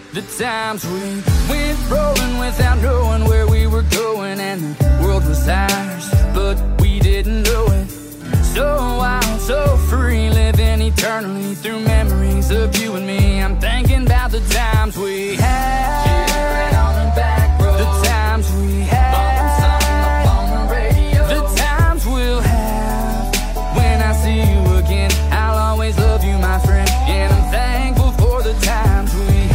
The times we went rolling without knowing where we were going, and the world was ours, but we didn't know it. So wild, so free, living eternally through memories of you and me.